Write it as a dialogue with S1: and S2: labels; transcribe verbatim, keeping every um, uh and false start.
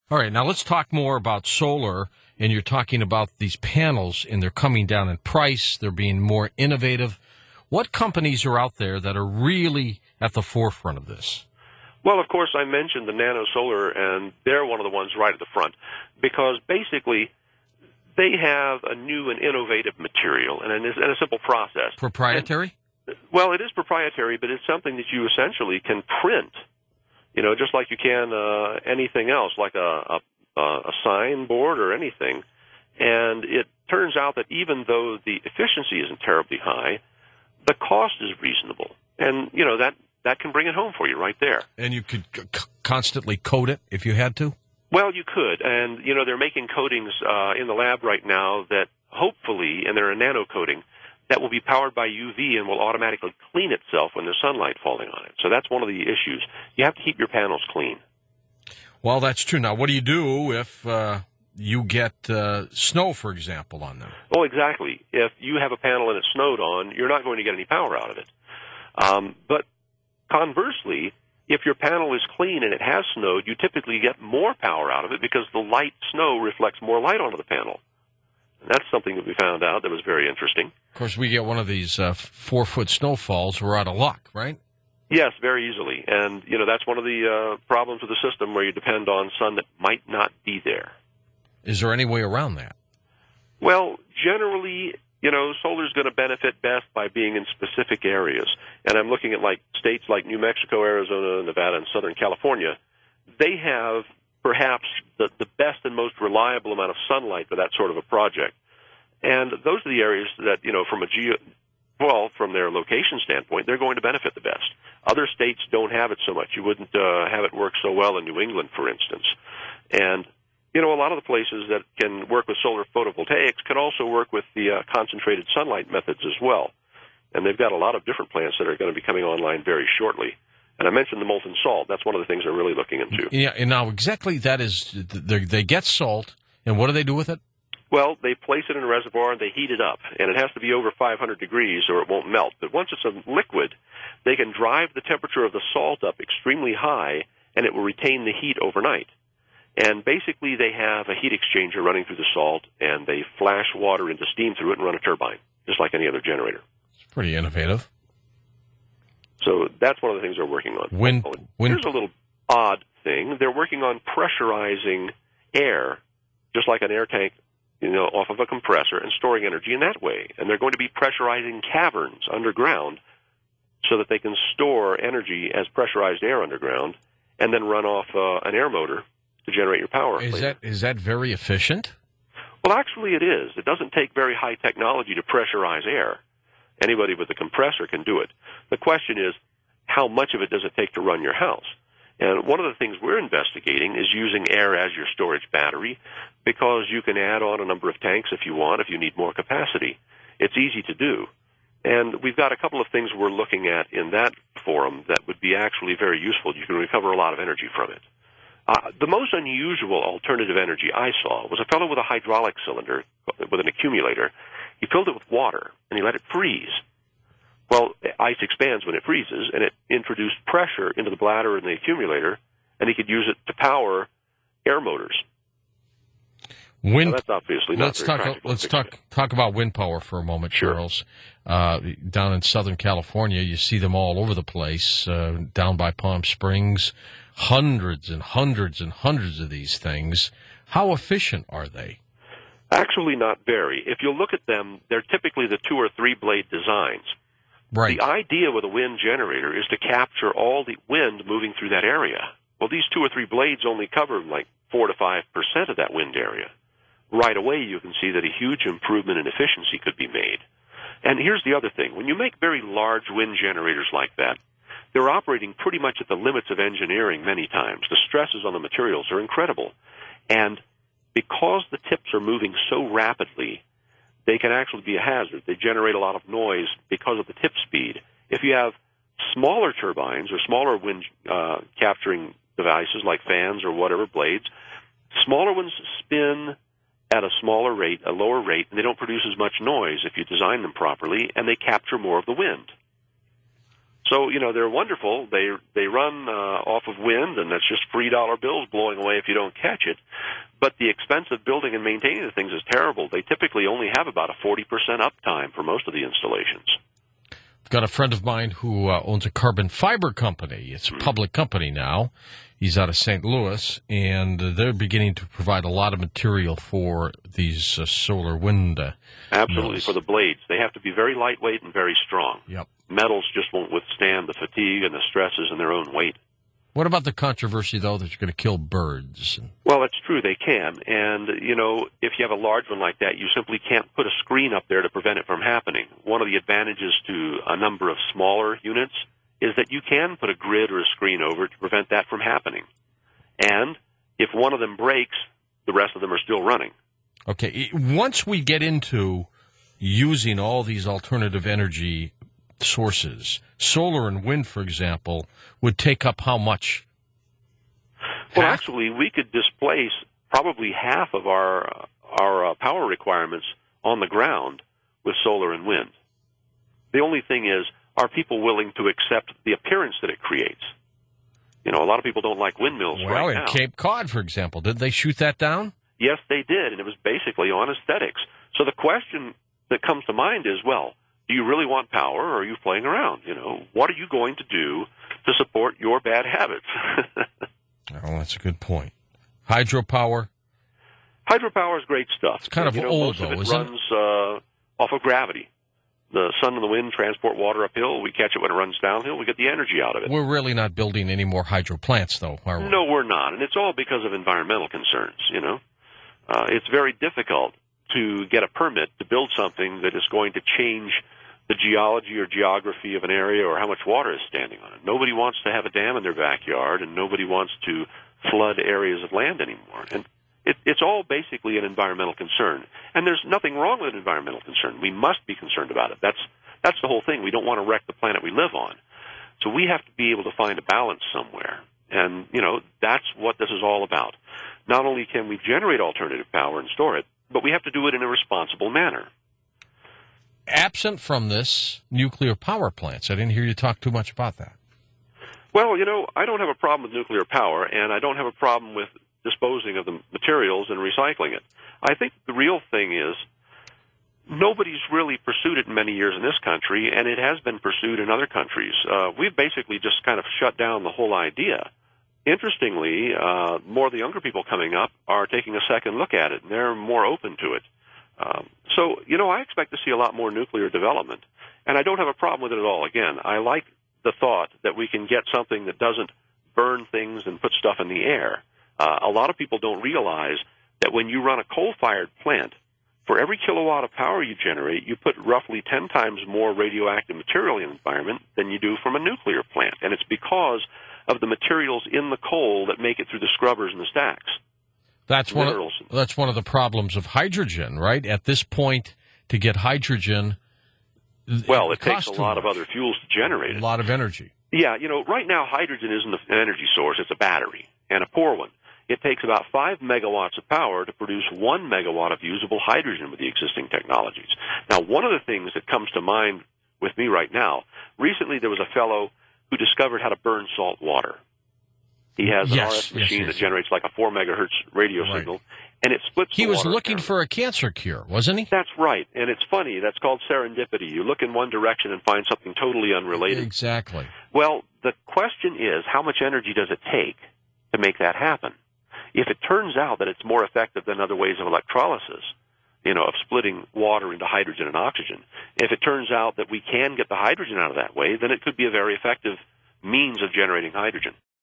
S1: All right, now let's talk more about solar, and you're talking about these panels, and they're coming down in price, they're being more innovative. What companies are out there that are really at the forefront of this?
S2: Well, of course, I mentioned the Nano Solar, and they're one of the ones right at the front, because basically they have a new and innovative material and a, and a simple process.
S1: Proprietary?
S2: And, well, it is proprietary, but it's something that you essentially can print. You know, just like you can uh, anything else, like a, a, a sign board or anything. And it turns out that even though the efficiency isn't terribly high, the cost is reasonable. And, you know, that, that can bring it home for you right there.
S1: And you could c- constantly coat it if you had to?
S2: Well, you could. And, you know, they're making coatings uh, in the lab right now that hopefully, and they're a nano coating, that will be powered by U V and will automatically clean itself when there's sunlight falling on it. So that's one of the issues. You have to keep your panels clean.
S1: Well, that's true. Now, what do you do if uh, you get uh, snow, for example, on them?
S2: Oh, exactly. If you have a panel and it's snowed on, you're not going to get any power out of it. Um, but conversely, if your panel is clean and it has snowed, you typically get more power out of it because the light snow reflects more light onto the panel. And that's something that we found out that was very interesting.
S1: Of course, we get one of these uh, four-foot snowfalls, we're out of luck, right?
S2: Yes, very easily. And, you know, that's one of the uh, problems with the system where you depend on sun that might not be there.
S1: Is there any way around that?
S2: Well, generally, you know, solar is going to benefit best by being in specific areas. And I'm looking at, like, states like New Mexico, Arizona, Nevada, and Southern California. They have perhaps the, the best and most reliable amount of sunlight for that sort of a project. And those are the areas that, you know, from a geo, well, from their location standpoint, they're going to benefit the best. Other states don't have it so much. You wouldn't uh, have it work so well in New England, for instance. And, you know, a lot of the places that can work with solar photovoltaics can also work with the uh, concentrated sunlight methods as well. And they've got a lot of different plants that are going to be coming online very shortly. And I mentioned the molten salt. That's one of the things they're really looking into.
S1: Yeah, and now exactly that is, they get salt, and what do they do with it?
S2: Well, they place it in a reservoir and they heat it up, and it has to be over five hundred degrees or it won't melt. But once it's a liquid, they can drive the temperature of the salt up extremely high, and it will retain the heat overnight. And basically, they have a heat exchanger running through the salt, and they flash water into steam through it and run a turbine, just like any other generator.
S1: It's pretty innovative.
S2: So that's one of the things they're working on.
S1: When, when,
S2: Here's a little odd thing. They're working on pressurizing air, just like an air tank, you know, off of a compressor, and storing energy in that way. And they're going to be pressurizing caverns underground so that they can store energy as pressurized air underground and then run off uh, an air motor to generate your power.
S1: Is
S2: later.
S1: that is that very efficient?
S2: Well, actually it is. It doesn't take very high technology to pressurize air. Anybody with a compressor can do it. The question is, how much of it does it take to run your house? And one of the things we're investigating is using air as your storage battery, because you can add on a number of tanks if you want, if you need more capacity. It's easy to do. And we've got a couple of things we're looking at in that forum that would be actually very useful. You can recover a lot of energy from it. Uh, the most unusual alternative energy I saw was a fellow with a hydraulic cylinder with an accumulator. He filled it with water, and he let it freeze. Well, ice expands when it freezes, and it introduced pressure into the bladder and the accumulator, and he could use it to power air motors.
S1: Wind.
S2: Now, that's obviously not
S1: let's
S2: very
S1: talk.
S2: practical.
S1: Let's talk talk about wind power for a moment,
S2: Sure.
S1: Charles. Uh, down in Southern California, you see them all over the place. Uh, down by Palm Springs, hundreds and hundreds and hundreds of these things. How efficient are they?
S2: Actually, not very. If you look at them, they're typically the two or three blade designs.
S1: Right.
S2: The idea with a wind generator is to capture all the wind moving through that area. Well, these two or three blades only cover like four to five percent of that wind area. Right away, you can see that a huge improvement in efficiency could be made. And here's the other thing. When you make very large wind generators like that, they're operating pretty much at the limits of engineering many times. The stresses on the materials are incredible. And because the tips are moving so rapidly, they can actually be a hazard. They generate a lot of noise because of the tip speed. If you have smaller turbines or smaller wind uh, capturing devices like fans or whatever blades, smaller ones spin at a smaller rate, a lower rate, and they don't produce as much noise if you design them properly, and they capture more of the wind. So, you know, they're wonderful. They they run uh, off of wind, and that's just free dollar bills blowing away if you don't catch it. But the expense of building and maintaining the things is terrible. They typically only have about a forty percent uptime for most of the installations.
S1: I've got a friend of mine who uh, owns a carbon fiber company. It's a
S2: Mm-hmm.
S1: public company now. He's out of Saint Louis, and uh, they're beginning to provide a lot of material for these uh, solar wind uh,
S2: Absolutely,
S1: mills.
S2: for the blades. They have to be very lightweight and very strong.
S1: Yep.
S2: Metals just won't withstand the fatigue and the stresses in their own weight.
S1: What about the controversy, though, that you're going to kill birds?
S2: Well, it's true, they can. And, you know, if you have a large one like that, you simply can't put a screen up there to prevent it from happening. One of the advantages to a number of smaller units is that you can put a grid or a screen over to prevent that from happening. And if one of them breaks, the rest of them are still running.
S1: Okay, once we get into using all these alternative energy sources, solar and wind, for example, would take up how much?
S2: Well,
S1: Half?
S2: actually, we could displace probably half of our our uh, power requirements on the ground with solar and wind. The only thing is, are people willing to accept the appearance that it creates? You know, a lot of people don't like windmills
S1: Well,
S2: right
S1: in
S2: now.
S1: Cape Cod, for example, did they shoot that down?
S2: Yes, they did, and it was basically on aesthetics. So the question that comes to mind is, well, do you really want power, or are you playing around? You know, what are you going to do to support your bad habits?
S1: Oh, that's a good point. Hydropower?
S2: Hydropower is great stuff.
S1: It's kind of
S2: you know,
S1: old,
S2: most
S1: though,
S2: of it
S1: isn't
S2: runs uh, off of gravity. The sun and the wind transport water uphill. We catch it when it runs downhill. We get the energy out of it.
S1: We're really not building any more hydro plants, though, are we?
S2: No, we're not, and it's all because of environmental concerns. You know, uh, it's very difficult to get a permit to build something that is going to change the geology or geography of an area or how much water is standing on it. Nobody wants to have a dam in their backyard, and nobody wants to flood areas of land anymore. And it, it's all basically an environmental concern. And there's nothing wrong with an environmental concern. We must be concerned about it. That's that's the whole thing. We don't want to wreck the planet we live on. So we have to be able to find a balance somewhere. And, you know, that's what this is all about. Not only can we generate alternative power and store it, but we have to do it in a responsible manner.
S1: Absent from this, nuclear power plants. I didn't hear you talk too much about that.
S2: Well, you know, I don't have a problem with nuclear power, and I don't have a problem with disposing of the materials and recycling it. I think the real thing is nobody's really pursued it in many years in this country, and it has been pursued in other countries. Uh, we've basically just kind of shut down the whole idea. Interestingly, uh, more of the younger people coming up are taking a second look at it, and they're more open to it. Um, so, you know, I expect to see a lot more nuclear development, and I don't have a problem with it at all. Again, I like the thought that we can get something that doesn't burn things and put stuff in the air. Uh, a lot of people don't realize that when you run a coal-fired plant, for every kilowatt of power you generate, you put roughly ten times more radioactive material in the environment than you do from a nuclear plant, and it's because of the materials in the coal that make it through the scrubbers and the stacks.
S1: That's one, of, that's one of the problems of hydrogen, right? At this point, to get hydrogen,
S2: well, it,
S1: it
S2: takes a lot
S1: much.
S2: of other fuels to generate it.
S1: A lot of energy.
S2: Yeah, you know, right now hydrogen isn't an energy source, it's a battery, and a poor one. It takes about five megawatts of power to produce one megawatt of usable hydrogen with the existing technologies. Now, one of the things that comes to mind with me right now, recently there was a fellow who discovered how to burn salt water. He has an
S1: yes,
S2: R F machine
S1: yes, yes.
S2: that generates like a four megahertz radio
S1: right.
S2: signal, and it splits
S1: He
S2: the
S1: was
S2: water
S1: looking
S2: down.
S1: for a cancer cure, wasn't he?
S2: That's right, and it's funny. That's called serendipity. You look in one direction and find something totally unrelated.
S1: Exactly.
S2: Well, the question is, how much energy does it take to make that happen? If it turns out that it's more effective than other ways of electrolysis, you know, of splitting water into hydrogen and oxygen, if it turns out that we can get the hydrogen out of that way, then it could be a very effective means of generating hydrogen.